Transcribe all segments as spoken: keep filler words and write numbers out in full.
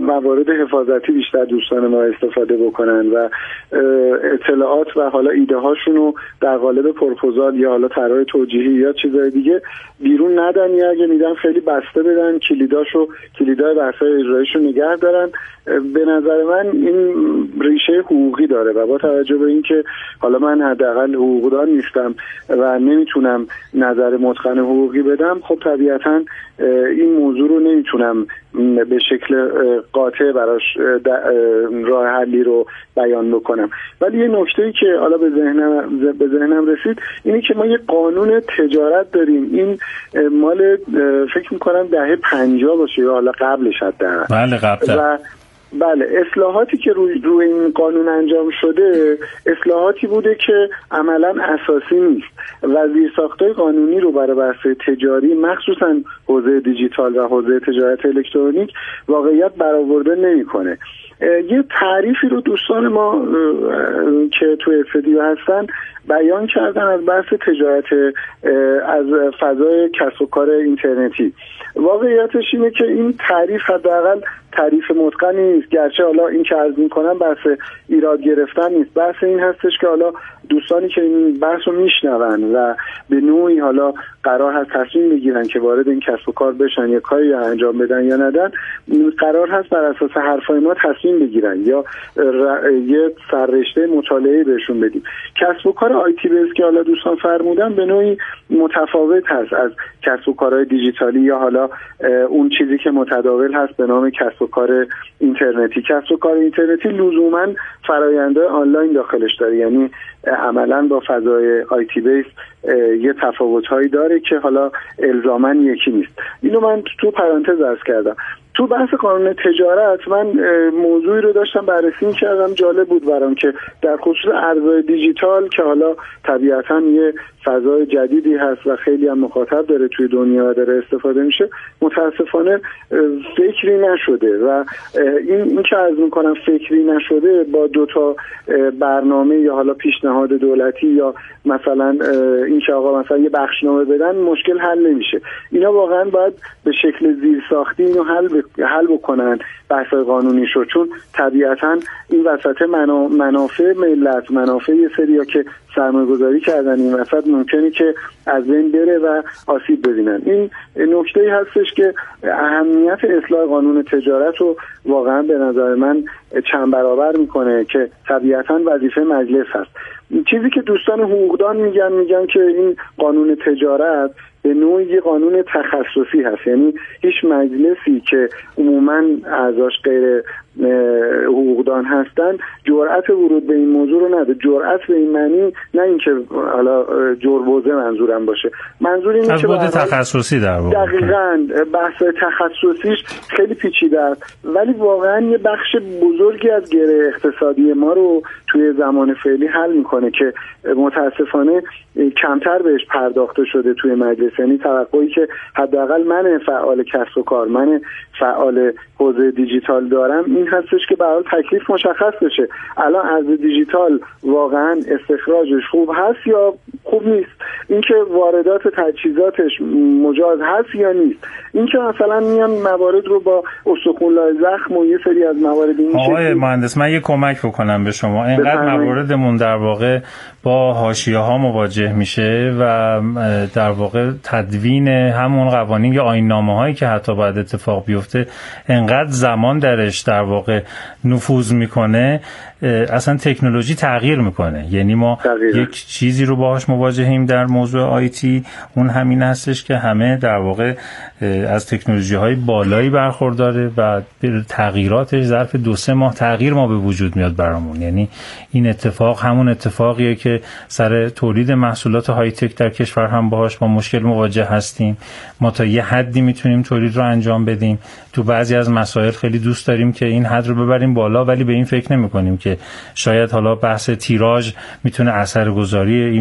موارد حفاظتی بیشتر دوستان ما استفاده بکنن و اطلاعات و حالا ایده هاشون رو در قالب پروپوزال یا حالا طرح توجیهی یا چیزای دیگه بیرون ندن، یا اگه میدن خیلی بسته بدن، کلیداشو کلیدای بحث‌های اجراییشو نگه دارن. به نظر من این ریشه حقوقی داره و با توجه به اینکه حالا من حداقل حقوقدان نیستم و نمیتونم نظر متقن حقوقی بدم، خب طبیعتاً این موضوع رو نمیتونم به شکل قاطع براش راه حلی رو بیان بکنم. ولی یه نکته‌ای که حالا به ذهنم به ذهنم رسید اینه که ما یه قانون تجارت داریم، این مال فکر می‌کنم دهه پنجاه باشه یا حالا قبلش حداقل. بله قبل. بله، اصلاحاتی که روی روی این قانون انجام شده اصلاحاتی بوده که عملاً اساسی نیست و زیرساخت‌های قانونی رو برای بحث تجاری مخصوصاً حوزه دیجیتال و حوزه تجارت الکترونیک واقعیت برآورده نمی‌کنه. یه تعریفی رو دوستان ما که تو استودیو هستن بیان کردن از بحث تجارت از فضای کسب و کار اینترنتی. واقعیتش اینه که این تعریف حداقل تعریف متقنی نیست، گرچه حالا این که عرض می‌کنم بحث ایراد گرفتن نیست، بحث این هستش که حالا دوستانی که این بحث رو میشنون و به نوعی حالا قرار هست تصمیم بگیرن که وارد این کسب و کار بشن یا کاری انجام بدن یا ندن، قرار هست بر اساس حرفای ما تصمیم بگیرن یا یه سررشته مطالعه بهشون بدیم. کسب و کار آیتی بیس که حالا دوستان فرمودن به نوعی متفاوت هست از کسب و کارهای دیجیتالی یا حالا اون چیزی که متداول هست به نام کسب و کار اینترنتی. کسب و کار اینترنتی لزوماً فرآیندهای آنلاین داخلش داره، یعنی عملاً با فضای آیتی بیس یه تفاوت‌هایی داره که حالا الزاماً یکی نیست. اینو من تو پرانتز عرض کردم. تو بحث قانون تجارت من موضوعی رو داشتم بررسی می‌کردم، جالب بود برام که در خصوص ارزهای دیجیتال که حالا طبیعتاً یه فضای جدیدی هست و خیلی هم مخاطب داره توی دنیا داره استفاده میشه، متاسفانه فکری نشده و این این که عرض می‌کنم فکری نشده با دو تا برنامه یا حالا پیشنهاد دولتی یا مثلا این که آقا مثلا یه بخشنامه بدن مشکل حل نمیشه. اینا واقعا باید به شکل زیرساختی اینو حل ب... حل بکنن بحث‌های قانونیشو، چون طبیعتاً این وسط منا... منافع ملت، منافع یه سریا که سرمایه‌گذاری کردن این وسط ممکنه که از بین بره و آسیب ببینن. این نکته‌ای هستش که اهمیت اصلاح قانون تجارت رو واقعا به نظر من چند برابر میکنه که طبیعتاً وظیفه مجلس هست. چیزی که دوستان حقوقدان میگن میگن که این قانون تجارت به نوعی یه قانون تخصصی هست، یعنی هیچ مجلسی که عموماً اعضاش غیر حقوقدان هستن جرأت ورود به این موضوع رو نده. جرأت به این معنی نه اینکه حالا جربوزه منظورم باشه، منظور اینه که بعد تخصصی در واقع دقیقاً بحث تخصصیش خیلی پیچیده است، ولی واقعاً یه بخش بزرگی از گره اقتصادی ما رو توی زمان فعلی حل میکنه که متاسفانه کمتر بهش پرداخته شده توی مجلس. یعنی توقعی که حداقل من فعال کسب و کار، من فعال حوزه دیجیتال دارم این هستش که به هر حال تکلیف مشخص بشه. الان از دیجیتال واقعا استخراجش خوب هست یا خوب نیست، اینکه واردات تجهیزاتش مجاز هست یا نیست، اینکه مثلا میان موارد رو با استخوان‌لای زخم و یه سری از موارد این آقای مهندس من یه کمک بکنم به شما. اینقدر مواردمون در واقع با حاشیه‌ها مواجه میشه و در واقع تدوین همون قوانین یا آیین‌نامه‌هایی که حتی باید اتفاق بیفته انقدر زمان درش در واقع نفوذ میکنه، اصلا تکنولوژی تغییر میکنه. یعنی ما تغییر. یک چیزی رو باهاش مواجهیم در موضوع آیتی، اون همین هستش که همه در واقع از تکنولوژی های بالایی برخورداره و تغییراتش ظرف دو سه ماه تغییر ما به وجود میاد برامون. یعنی این اتفاق همون اتفاقیه که سر تولید محصولات های تک در کشور هم باهاش با مشکل مواجه هستیم. ما تا یه حدی میتونیم تولید رو انجام بدیم، تو بعضی از مسائل خیلی دوست داریم که این حد رو ببریم بالا، ولی به این فکر نمی کنیم که شاید حالا بحث تیراژ میتونه اثرگذاری این موضوع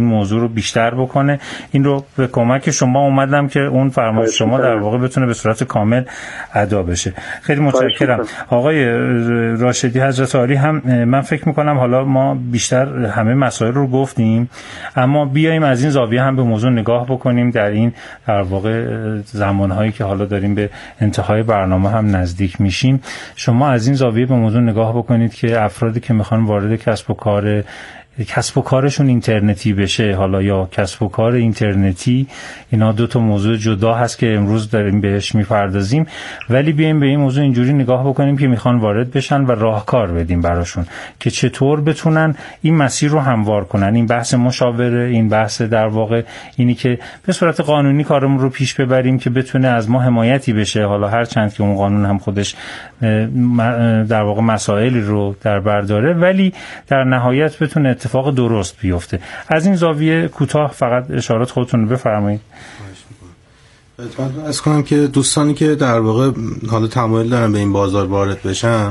رو بیشتر بکنه. این رو به کمک شما اومدم که اون فرمایش شما در واقع بتونه به صورت کامل ادا بشه. خیلی متشکرم آقای راشدی حضرت عالی. هم من فکر میکنم حالا ما بیشتر همه مسائل رو گفتیم، اما بیاییم از این زاویه هم به موضوع نگاه بکنیم در این در واقع زمانهایی که حالا داریم به انتهای برنامه هم نزدیک میشیم. شما از این زاویه به موضوع نگاه بکنید که افرادی که میخوان وارد کسب و کار کسب و کارشون اینترنتی بشه، حالا یا کسب و کار اینترنتی، اینا دو تا موضوع جدا هست که امروز داریم بهش میپردازیم، ولی بیایم به این موضوع اینجوری نگاه بکنیم که میخوان وارد بشن و راهکار بدیم براشون که چطور بتونن این مسیر رو هموار کنن. این بحث مشاوره، این بحث در واقع اینی که به صورت قانونی کارمون رو پیش ببریم که بتونه از ما حمایتی بشه، حالا هر چند که اون قانون هم خودش در واقع مسائلی رو در بر داره، ولی در نهایت بتونه اتفاق درست بیفته. از این زاویه کوتاه فقط اشارات خودتون رو بفرمایید. از کنم که دوستانی که در واقع حالا تمایل دارن به این بازار وارد بشن،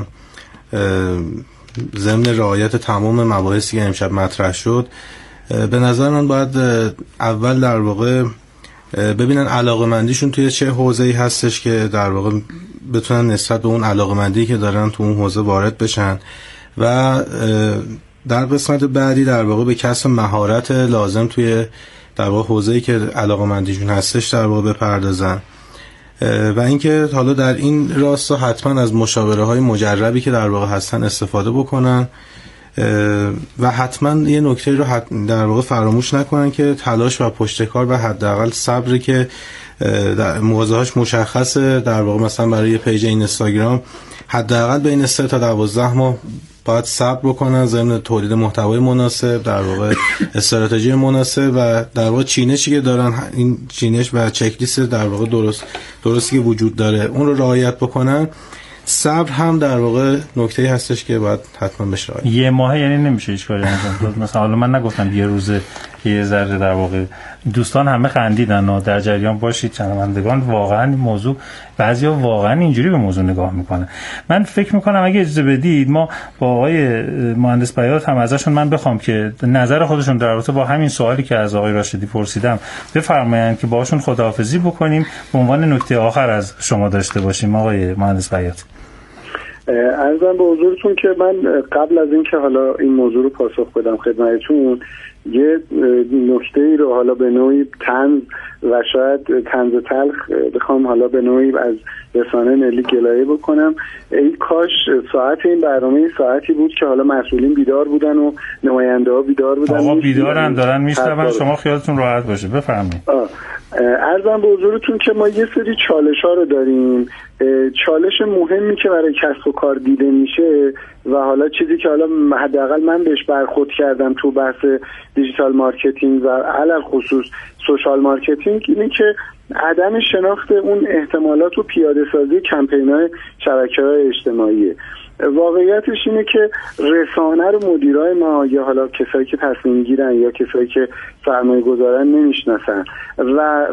ضمن رعایت تمام مباحثی که امشب مطرح شد، به نظر من باید اول در واقع ببینن علاقه‌مندیشون توی چه حوزه‌ای هستش که در واقع بتونن نسبت به اون علاقه‌مندی که دارن تو اون حوزه وارد بشن و در قسمت بعدی در واقع به کسب مهارت لازم توی در واقع حوزه‌ای که علاقه‌مندیشون هستش در واقع بپردازن. و اینکه حالا در این راستا حتما از مشاوره‌های مجربی که در واقع هستن استفاده بکنن و حتما یه نکته رو در واقع فراموش نکنن که تلاش و پشتکار و حداقل صبری که موضوعش مشخصه، در واقع مثلا برای یه پیج اینستاگرام حداقل بین سه تا دوازده ماه باید صبر بکنن ضمن تولید محتوای مناسب، در واقع استراتژی مناسب و در واقع چینشی که دارن، این چینش و چک لیست در واقع درست درستی که وجود داره اون رو رعایت بکنن. صبر هم در واقع نکته‌ای هستش که باید حتما بشه. یه ماه یعنی نمیشه هیچ کاری انجام داد. مثلا من نگفتم یه روزه که یه ذره در واقع دوستان همه خندیدن و در جریان باشید شنوندگان. واقعا این موضوع بعضیا واقعا اینجوری به موضوع نگاه میکنن. من فکر میکنم اگه اجازه بدید ما با آقای مهندس بیات هم ازشون من بخوام که نظر خودشون در رابطه با همین سوالی که از آقای راشدی پرسیدم بفرمایند که باهاشون خداحافظی بکنیم، به عنوان نکته آخر از شما داشته باشیم. آقای مهندس بیات. عرضم به حضورتون که من قبل از اینکه حالا این موضوع رو پاسخ بدم خدمتتون، یه نکته ای رو حالا به نوعی طنز و شاید طنز تلخ بخوام حالا به نوعی از رسانه ملی گلایه بکنم. ای کاش ساعت این برنامه ساعتی بود که حالا مسئولین بیدار بودن و نماینده ها بیدار بودن. آقا بیدارن، دارن میشنون، شما خیالتون راحت باشه. بفرمایید. عرضم به حضورتون که ما یه سری چالش ها رو داریم. چالش مهمی که برای کسب و کار دیده میشه و حالا چیزی که حالا حداقل من بهش برخورد کردم تو بحث دیجیتال مارکتینگ و علل خصوص سوشال مارکتینگ، اینه که عدم شناخت اون احتمالات و پیاده سازی کمپین‌های شبکه‌های اجتماعیه. واقعیتش اینه که رسانه رو مدیرای ما یا حالا کسایی که تصمیم گیرن یا کسایی که سرمایه گذارن نمیشناسن و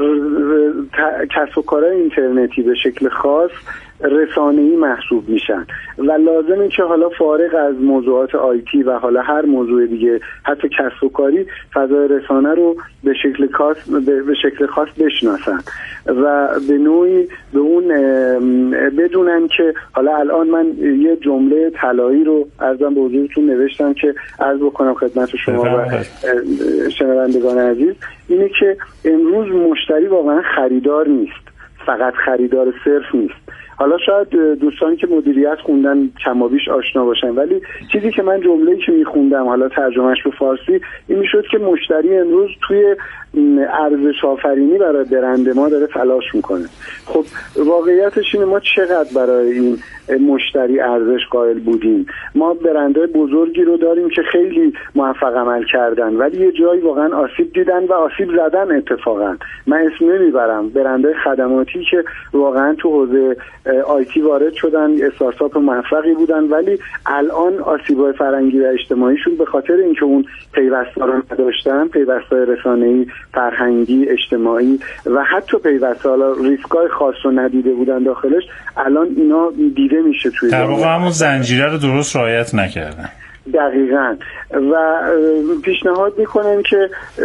کسب و کارهای اینترنتی به شکل خاص رسانه‌ای محسوب میشن و لازمه که حالا فارغ از موضوعات آیتی و حالا هر موضوع دیگه حتی کسب و کاری فضای رسانه رو به شکل خاص به شکل خاص بشناسن و به نوعی به اون بدونن که حالا الان من یه جمله طلایی رو عرضم به حضورتون نوشتم که عرض بکنم خدمت شما و شنوندگان عزیز، اینه که امروز مشتری واقعا خریدار نیست، فقط خریدار صرف نیست. حالا شاید دوستانی که مدیریت خوندن کمابیش آشنا باشن، ولی چیزی که من جمله‌ای که میخوندم حالا ترجمهش به فارسی این میشد که مشتری امروز توی ارزش آفرینی برای برند ما داره تلاش میکنه. خب واقعیتش اینه ما چقدر برای این مشتری ارزش قائل بودیم. ما برندهای بزرگی رو داریم که خیلی موفق عمل کردن ولی یه جایی واقعا آسیب دیدن و آسیب زدن. اتفاقا من اسم نمیبرم، برندهای خدماتی که واقعا تو حوزه آیتی وارد شدن، استارتاپ موفقی بودن ولی الان آسیب‌های فرهنگی و اجتماعیشون به خاطر اینکه اون پیوست‌ها رو نداشتن، پیوست‌های رسانه‌ای، فرهنگی، اجتماعی و حتی پیوست‌ها ریسک‌های خاص رو ندیده بودن داخلش، الان اینا دیده میشه توی در واقع همون زنجیره رو درست رعایت نکردن. دقیقاً. و پیشنهاد میکنم که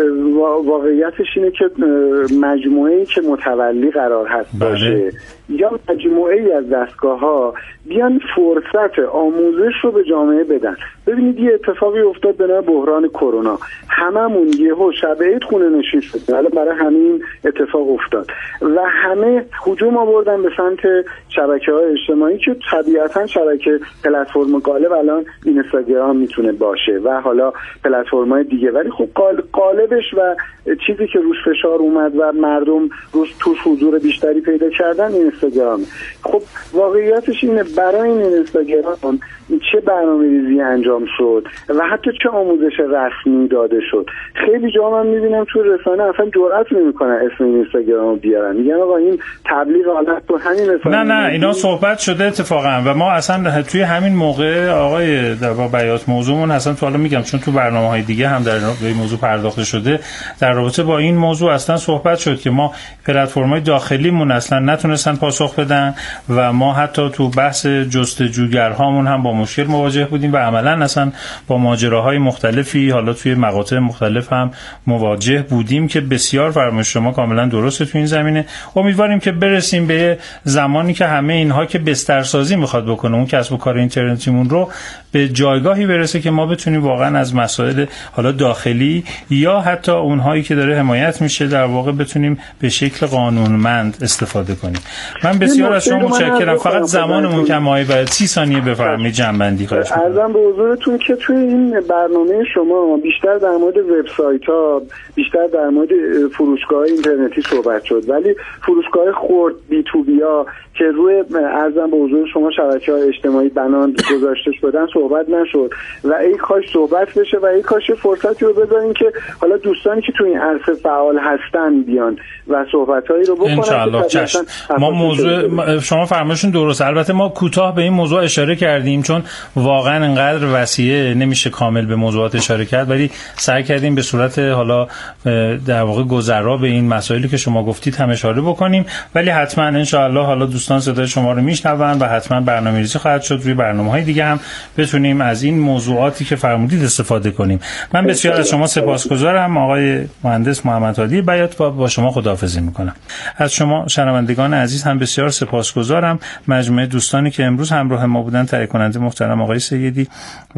واقعیتش اینه که مجموعه‌ای که متولی قرار هست باشه یا مجموعه‌ای از دستگاه‌ها بیان فرصت آموزش رو به جامعه بدن. ببینید یه اتفاقی افتاد به نام بحران کرونا، هممون یهو شب عید خونه نشین شد، حالا برای همین اتفاق افتاد و همه هجوم آوردن به سمت شبکه‌های اجتماعی که طبیعتاً شبکه پلتفرم غالب الان اینستاگرام میتونه باشه و حالا پلتفرم‌های دیگه، ولی خب غالبش و چیزی که روش فشار اومد و مردم روش توش حضور بیشتری پیدا کردن اینستاگرام. خب واقعیتش اینه برای این اینستاگرام چه برنامه‌ریزی انجام شد و حتی چه آموزش رسمی داده شد. خیلی جا من می‌بینم تو رسانه اصلا جرئت نمی‌کنن اسم اینستاگرام رو بیارن، میگن آقا این تبلیغ حالت تو همین رسانه. نه نه اینا صحبت شده اتفاقا و ما اصلا توی همین موقع آقای در بیات موضوعمون اصلا تو حالا میگم چون تو برنامه‌های دیگه هم در این موضوع پرداخته شده، در رابطه با این موضوع اصلا صحبت شد که ما پلتفرم‌های داخلیمون اصلا نتونستن پاسخ بدن و ما حتی تو بحث جستجوگرهامون هم با مشکل مواجه بودیم و عملاً اصلا با ماجراهای مختلفی حالا توی مقاطع مختلف هم مواجه بودیم که بسیار فرمایش شما کاملا درسته تو این زمینه. امیدواریم که برسیم به زمانی که همه اینها که بسترسازی میخواد بکنه اون کسب و کار اینترنتیمون رو به جایگاهی برسه که ما بتونیم واقعا از مسائل حالا داخلی یا حتی اونهایی که داره حمایت میشه در واقع بتونیم به شکل قانونمند استفاده کنیم. من بسیار از شما متشکرم. فقط زمانمون کمه، باید سی ثانیه بفرمایید جنبندی خواهش می‌کنم. عرضم به حضورتون که توی این برنامه شما بیشتر در مورد وبسایت‌ها، بیشتر در مورد فروشگاه اینترنتی صحبت شد، ولی فروشگاه خرد بی تو بی ها که روی عرضم به حضور شما شبکه‌های اجتماعی بنان گذاشته شدن صحبت نشد و ای کاش صحبت بشه و ای کاش فرصتی رو بذارین که حالا دوستانی که تو این عرصه فعال هستن بیان و صحبتایی رو بکنن. انشاءالله چشم. ما موضوع شما فرمایشون درست. البته ما کوتاه به این موضوع اشاره کردیم چون واقعا انقدر وسیعه نمیشه کامل به موضوعات اشاره کرد، ولی سعی کردیم به صورت حالا در واقع گذرا به این مسائلی که شما گفتید هم اشاره بکنیم، ولی حتما انشاءالله حالا دوستان صدای شما رو میشنون و حتما برنامه‌ریزی خواهد شد روی برنامه‌های دیگه هم بتونیم از این موضوعاتی که فرمودید استفاده کنیم. من بسیار از شما سپاسگزارم آقای مهندس محمد هادی بیات، با شما خداحافظی میکنم. از شما شنوندگان عزیز هم بسیار سپاسگزارم. مجموعه دوستانی که امروز همراه ما بودن، تهیه کننده محترم آقای سیدی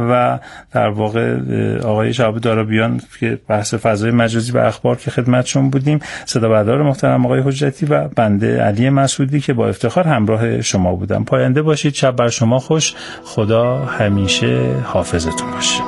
و در واقع آقای شهاب دارابیان که بحث فضای مجازی و اخبار که خدمتشون بودیم، صدا بردار محترم آقای حجتی و بنده علی مسعودی که با افتخار همراه شما بودم. پاینده باشید، شب بر شما خوش، خدا همیشه حافظتون باشه.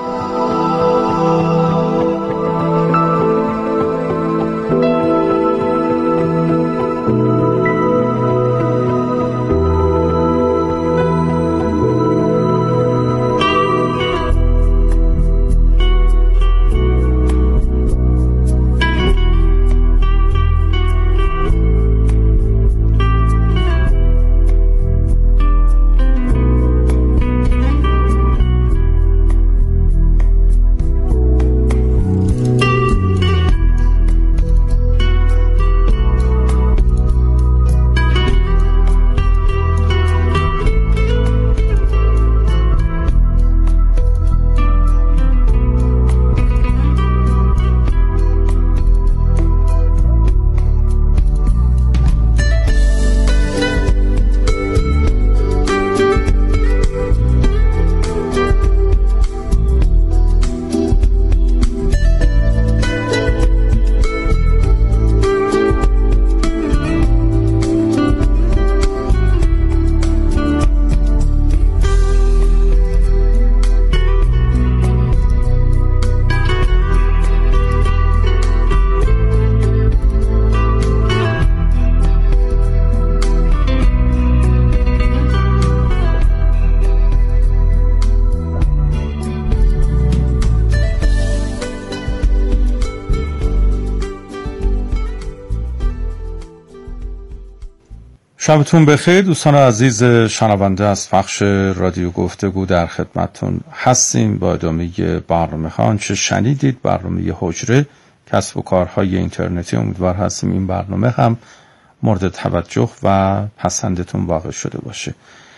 شبتون بخیر دوستان عزیز شنونده، از بخش رادیو گفتگو در خدمتتون هستیم با ادامه برنامه ها. چه شنیدید برنامه حجره کسب و کارهای اینترنتی. امیدوار هستیم این برنامه هم مورد توجه و پسندتون واقع شده باشه.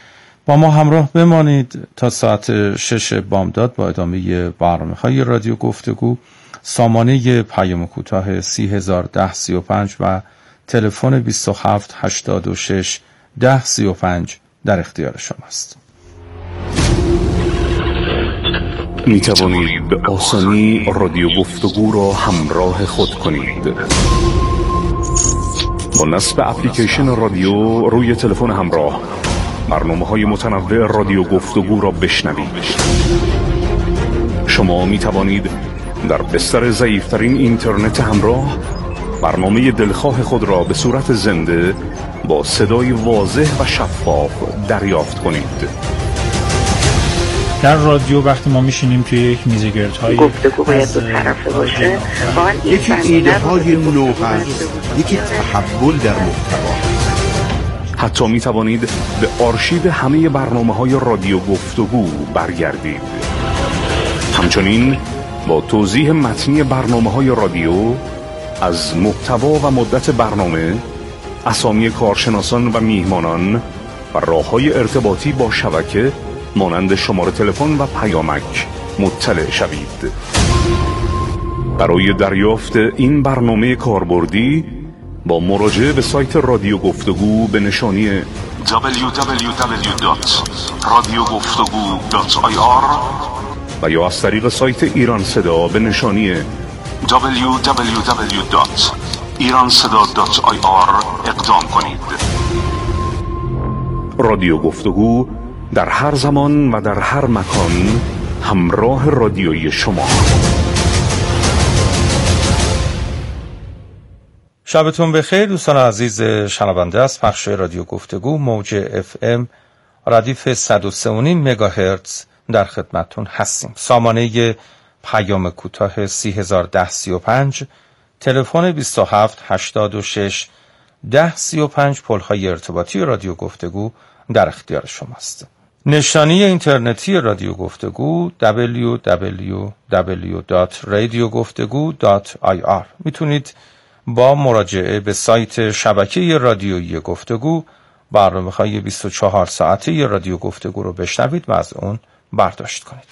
با ما همراه بمانید تا ساعت شش بامداد با ادامه برنامه‌های رادیو گفتگو. سامانه پیام کوتاه سی هزار ده سی و پنج و تلفن بیست و هفت هشتاد و شش ده سی و پنج در اختیار شماست. می توانید به آسانی رادیو گفتگو را همراه خود کنید. با نصب اپلیکیشن رادیو روی تلفن همراه برنامه‌های متنوع رادیو گفتگو را بشنوید. شما می توانید در بستر ضعیف‌ترین اینترنت همراه برنامه دلخواه خود را به صورت زنده با صدای واضح و شفاف دریافت کنید. در رادیو وقتی ما میشینیم توی یک میز گردهای گفتگو باید دو طرفه باشه. یکی ایده های نو هست، یکی تحول در محتوا. حتی می توانید به آرشیو همه برنامه های رادیو گفتگو برگردید. همچنین با توضیح متنی برنامه های رادیو از محتوا و مدت برنامه، اسامی کارشناسان و میهمانان و راه‌های ارتباطی با شبکه مانند شماره تلفن و پیامک مطلع شوید. برای دریافت این برنامه کاربردی با مراجعه به سایت رادیو گفتگو به نشانی دبلیو دبلیو دبلیو دات رادیو گفتگو دات آی آر و یا از طریق سایت ایران صدا به نشانی دبلیو دبلیو دبلیو دات ایران صدا دات آی آر اقدام کنید. رادیو گفتگو در هر زمان و در هر مکان همراه رادیوی شما. شبتون بخیر دوستان عزیز شنونده از پخش رادیو گفتگو موج اف ام ردیف صد و سه و نیم مگاهرتز در خدمتتون هستیم. سامانه پیام کوتاه سی هزار ده سی و پنج، تلفن بیست و هفت هشتاد و شش ده سی و پنج، پل‌های ارتباطی رادیو گفتگو در اختیار شماست. نشانی اینترنتی رادیو گفتگو دبلیو دبلیو دبلیو دات رادیو گفتگو دات آی آر. میتونید با مراجعه به سایت شبکه رادیویی گفتگو برنامه‌های بیست و چهار ساعته رادیو گفتگو رو بشنوید و از اون برداشت کنید.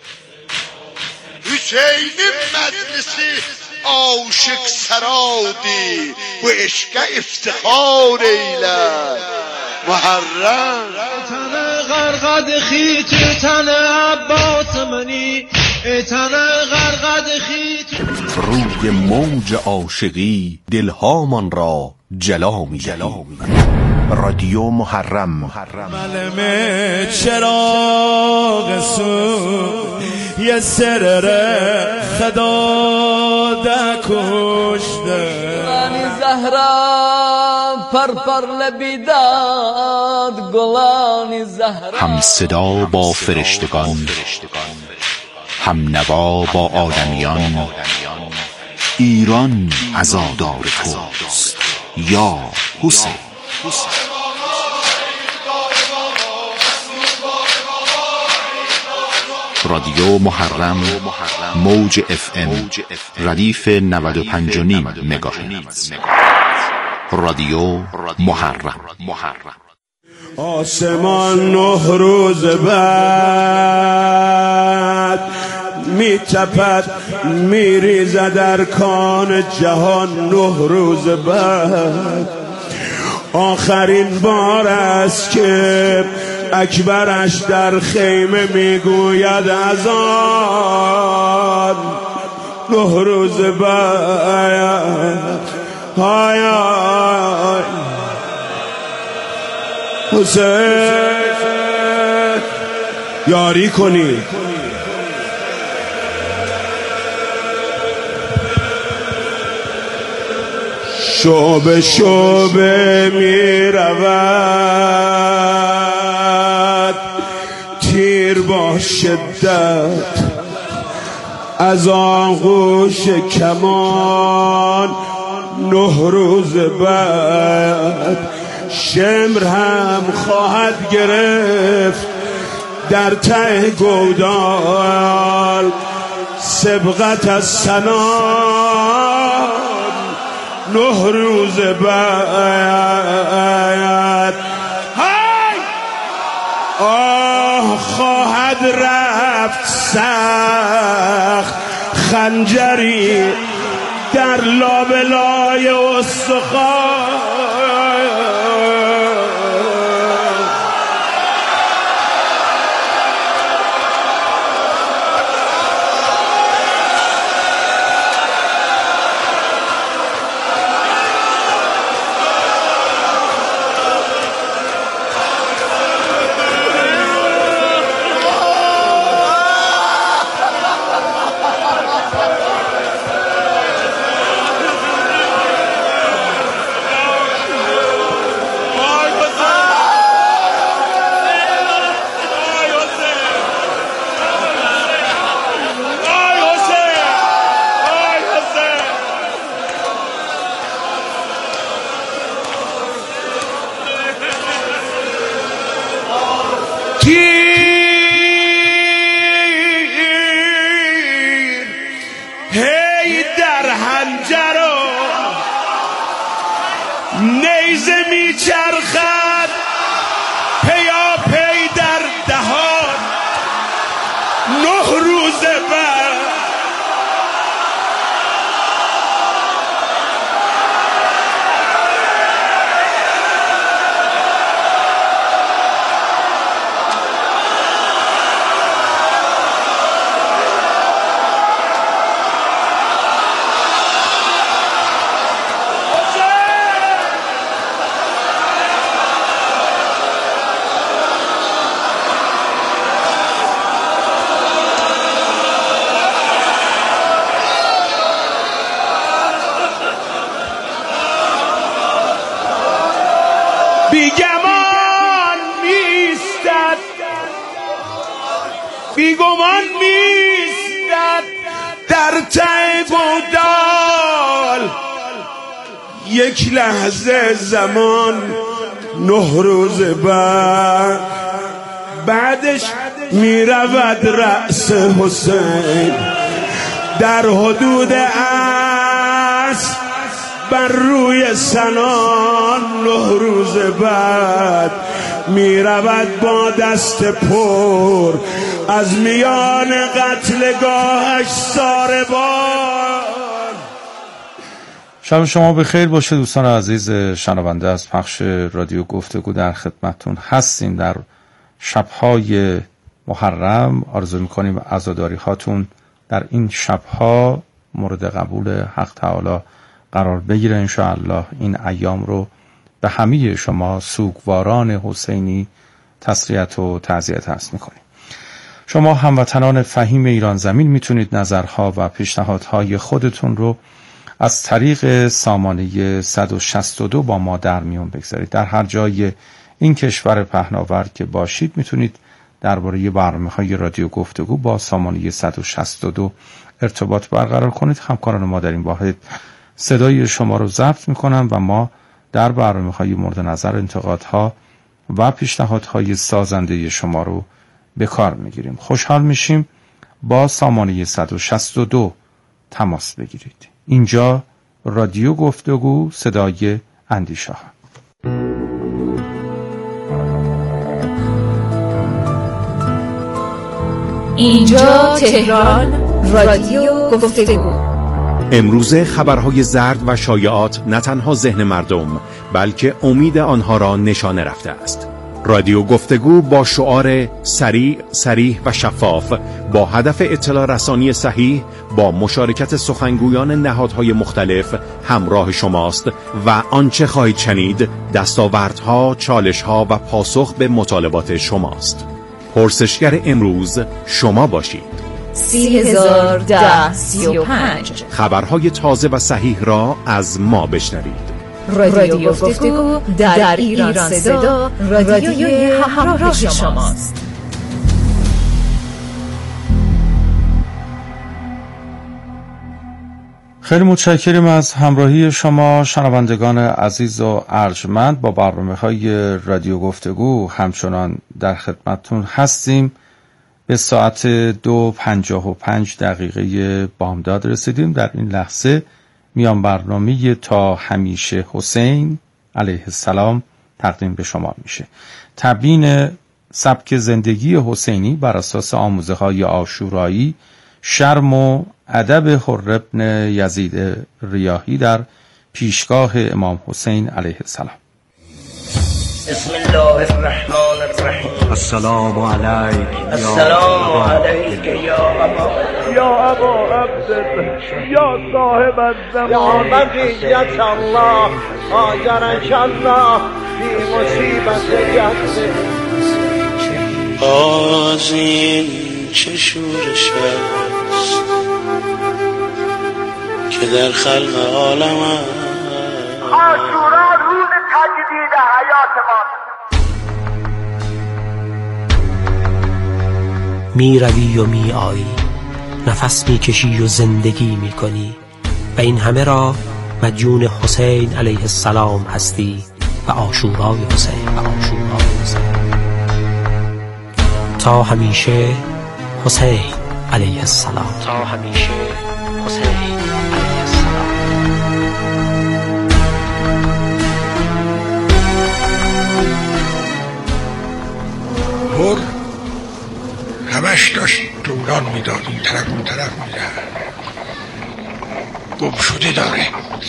حسین مجلسی عاشق سرادی و عشق افتخار ایلد محرم تن غرقد خیت تن عباس منی تن غرقد خیت روی موج عاشقی دلهامان را جلا می رادیو محرم ملمه چراغ سو یه سرر خدا دکشته رانی زهرا پر پر لبیداد گلانی زهرا هم صدا با فرشتگان، هم نوا با آدمیان. ایران عزادار توست یا حسین. رادیو محرم موج اف ام ردیف نود و پنج و نیم مگاهرتز. رادیو محرم. آسمان نه روز بعد می تپد می ریزد در کان جهان. نه روز بعد آخرین بار است که اکبرش در خیمه میگوید از آن. نه روز بعد های های حسین یاری کنی. شعبه شعبه می رود تیر با شدت از آغوش کمان. نه روز بعد شمر هم خواهد گرفت در ته گودال سبقت از سنان. نه روز بعد های آه خواهد رفت سخت خنجری در لابلای استخوان. بیگمان میستد بیگمان میستد در ته گودال، یک لحظه زمان نه روز بعد بعدش میرود رأس حسین در حدود عصر بر روی سنان. نه روز بعد می رود با دست پر از میان قتلگاهش ساربان. شب شما بخیر باشه دوستان عزیز شنونده از پخش رادیو گفتگو، در خدمتتون هستیم. در شبهای محرم آرزو میکنیم عزاداری هاتون در این شبها مورد قبول حق تعالی قرار بگیره انشاءالله. این ایام رو به همه شما سوگواران حسینی تسلیت و تعزیت عرض میکنیم. شما هموطنان فهیم ایران زمین میتونید نظرها و پیشنهادهای خودتون رو از طریق سامانه صد و شصت و دو با ما در میون بگذارید. در هر جای این کشور پهناور که باشید میتونید درباره برنامه‌های رادیو گفتگو با سامانه صد و شصت و دو ارتباط برقرار کنید. همکاران ما در این واحد صدای شما رو ضبط میکنن و ما در برنامه‌های مورد نظر انتقادها و پیشنهادهای سازنده شما رو به کار میگیریم. خوشحال میشیم با سامانه صد و شصت و دو تماس بگیرید. اینجا رادیو گفتگو، صدای اندیشه ها. اینجا تهران، رادیو گفتگو. امروزه خبرهای زرد و شایعات نه تنها ذهن مردم بلکه امید آنها را نشانه رفته است. رادیو گفتگو با شعار سریع، صریح و شفاف با هدف اطلاع رسانی صحیح با مشارکت سخنگویان نهادهای مختلف همراه شماست و آنچه خواهید شنید دستاوردها، چالشها و پاسخ به مطالبات شماست. پرسشگر امروز شما باشید. سی هزار ده سی و پنج خبرهای تازه و صحیح را از ما بشنوید. رادیو گفتگو در ایران صدا، رادیوی همراه شماست. خیلی متشکریم از همراهی شما شنوندگان عزیز و ارجمند. با برنامه‌های رادیو گفتگو همچنان در خدمتتون هستیم. به ساعت دو پنجاه و پنج دقیقه بامداد رسیدیم. در این لحظه میان برنامه تا همیشه حسین علیه السلام تقدیم به شما میشه. تبیین سبک زندگی حسینی بر اساس آموزه‌های عاشورایی، شرم و ادب حر بن یزید ریاحی در پیشگاه امام حسین علیه السلام. بسم الله الرحمن الرحیم. السلام علیک. السلام علیک یا ابا یا ابا عبد یا صاحب الزمان یا بقیت الله آجرک الله فی مصیبت جهد. آز این چه شورش است که در خلق عالم است. عاشورا روز تجدید حیات ما. می روی و می آیی، نفس می کشی و زندگی می کنی و این همه را مدیون حسین علیه السلام هستی و عاشورای حسین و عاشورای حسین. تا همیشه حسین علیه السلام. تا همیشه حسین علیه السلام. پر همش داشت دوران میداد، این طرف اون طرف میداد، گم شده داره.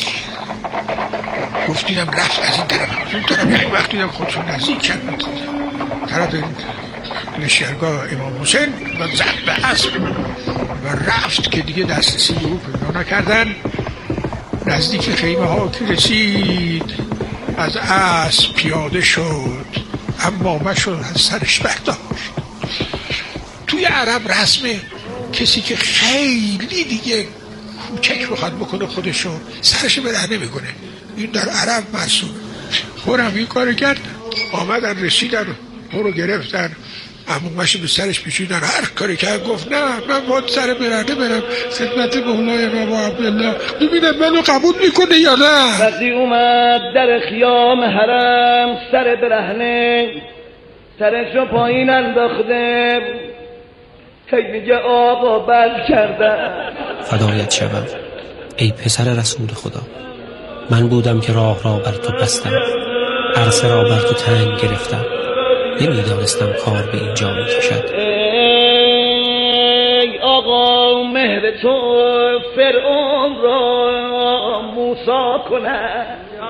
گفتیدم رفت از این طرف اون طرف، یک وقتی دیدم خودشون نزدیک کرد طرف لشکرگاه امام حسین و زد به اسب و رفت که دیگه دسترسی به او پیدا نکردن. نزدیک خیمه ها که رسید از اسب پیاده شد، اما مشد از سرش برداشت. توی عرب رسمه کسی که خیلی دیگه کوچک بخواد بکنه خودشو سرش به در نمیکنه، این در عرب مرسوم. خورم این کار کرد، آمدن رسیدن رو گرفتن، عمومش به سرش پیچیدن، هر کاری کرد گفت نه من باید سر برهنه برم خدمت مولای بابا عبدالله ببینم منو قبول میکنه یا نه. وقتی اومد در خیام حرم سر برهنه سرشو پایین انداخته، هی میگه آقا بل کردم. فدایت شوم ای پسر رسول خدا، من بودم که راه را بر تو بستم، عرصه را بر تو تنگ گرفتم، نمیدانستم کار به اینجا می کشد. ای آقا مهر تو فرعون را موسی کنه،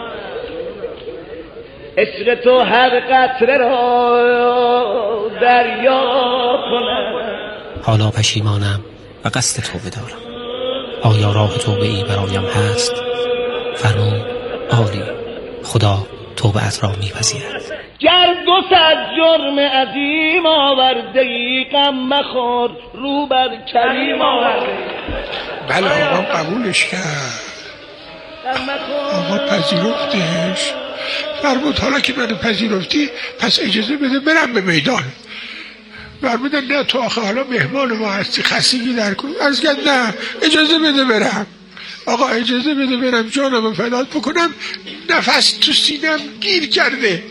عشق تو هر قطره را دریا کنه. حالا پشیمانم و قصد توبه دارم، آیا راه توبه ای برایم هست؟ فرمود آری، خدا توبه ات را میپذیرد. گر دو صد جرم عظیم آورده ای غم مخور رو بر کریم آورده. بله آقا قبولش کرد، آقا پذیرفتش. فرمود حالا که منو پذیرفتی پس اجازه بده برم به میدان. فرمودن نه تو آخه حالا مهمان ما هستی، خستگی در کن. از گفت نه اجازه بده برم. آقا اجازه بده برم جانم فدات بکنم، نفس تو سینم گیر کرده.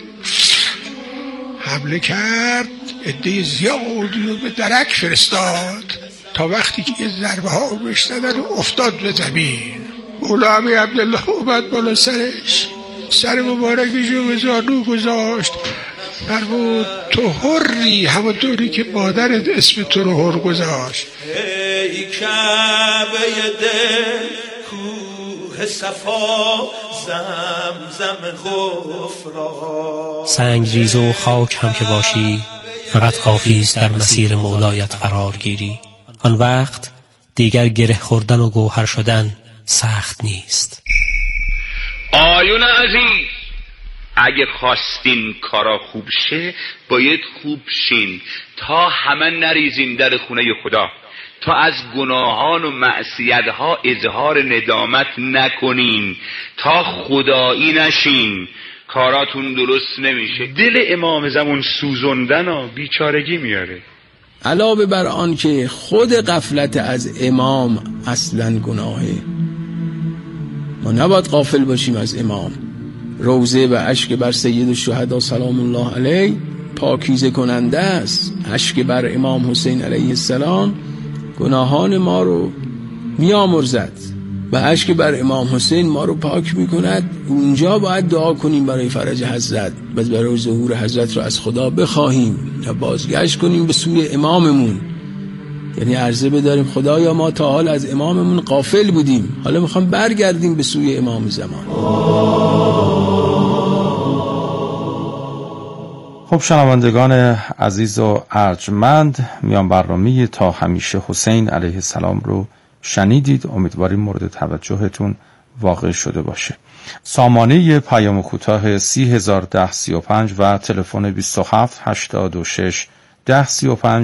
حمله کرد، عده زیادی رو به درک فرستاد تا وقتی که یه ضربه ها بشنیدن و افتاد به زمین. مولا عمی عبدالله اومد بالا سرش، سر مبارکش رو به زانو گذاشت. فرمود تو حری همونطوری که مادرت اسم تو رو حر گذاشت. ای کعبه دل کوه صفا زمزم غفران. سنگ ریز و خاک هم که باشی فقط کافی است در مسیر مولایت قرار گیری، آن وقت دیگر گره خوردن و گوهر شدن سخت نیست. آیون عزیز، اگه خواستین کارا خوب شه باید خوب شین تا همه نریزین در خونه خدا، تا از گناهان و معصیتها اظهار ندامت نکنین، تا خدایی نشین، کاراتون درست نمیشه. دل امام زمان سوزندن و بیچارگی میاره. علاوه بر آن که خود غفلت از امام اصلا گناهه، ما نباید غافل باشیم از امام. روزه و اشک بر سید الشهدا سلام الله علیه پاکیزه کننده است. اشک بر امام حسین علیه السلام گناهان ما رو میامرزد. و اشک بر امام حسین ما رو پاک میکند. اونجا باید دعا کنیم برای فرج حضرت و برای ظهور حضرت رو از خدا بخواهیم و بازگشت کنیم به سوی اماممون. یعنی عرضه بداریم خدایا ما تا حال از اماممون غافل بودیم، حالا میخوام برگردیم به سوی امام زمان. خب شنوندگان عزیز و ارجمند، میان برنامه تا همیشه حسین علیه السلام رو شنیدید. امیدواریم مورد توجهتون واقع شده باشه. سامانه پیام کوتاه سی هزار ده سی و پنج و تلفن بیست و هفت هشتاد و شش ده سی و پنج